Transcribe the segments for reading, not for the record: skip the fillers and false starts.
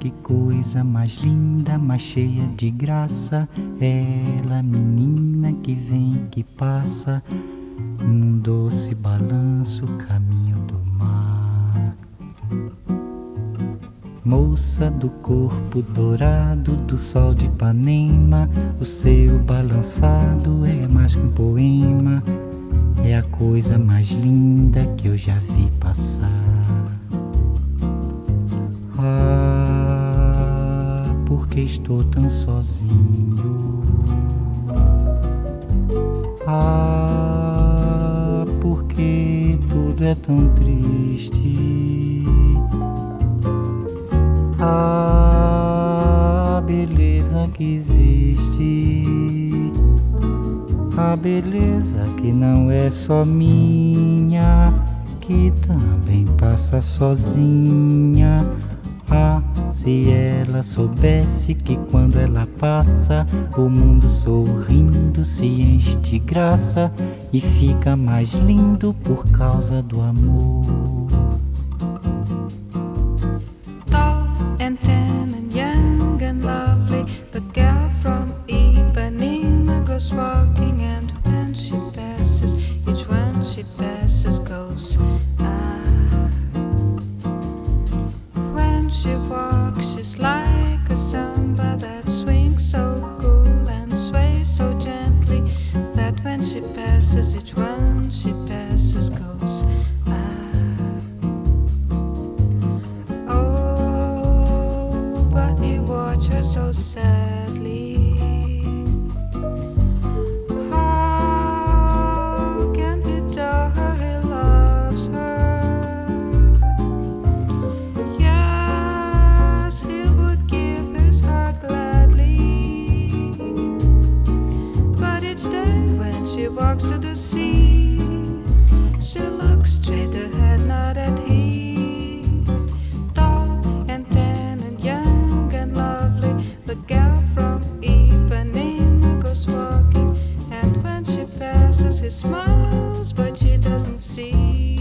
que coisa mais linda, mais cheia de graça. Ela, menina que vem, que passa, num doce balanço, caminho do mar. Moça do corpo dourado do sol de Ipanema, o seu balançado é mais que um poema. É a coisa mais linda que eu já vi passar. Ah, porque estou tão sozinho. Ah, porque tudo é tão triste. Ah, beleza que existe. A beleza que não é só minha, que também passa sozinha. Ah, se ela soubesse que quando ela passa, o mundo sorrindo se enche de graça e fica mais lindo por causa do amor. Tall and tan and young and lovely, the girl from Ipanema goes walking, and when she passes, each one she passes goes When she walks, she's like a samba that swings so cool and sways so gently, that when she passes, each one she passes goes Oh, but he watched her so sadly. How can he tell her he loves her? Yes, he would give his heart gladly. But each day when she walks to the sea, she looks straight ahead, not at him. Tall and tan and young and lovely, the girl from Ipanema goes walking, and when she passes, he smiles, but she doesn't see.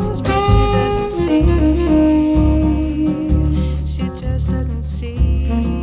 She just doesn't see.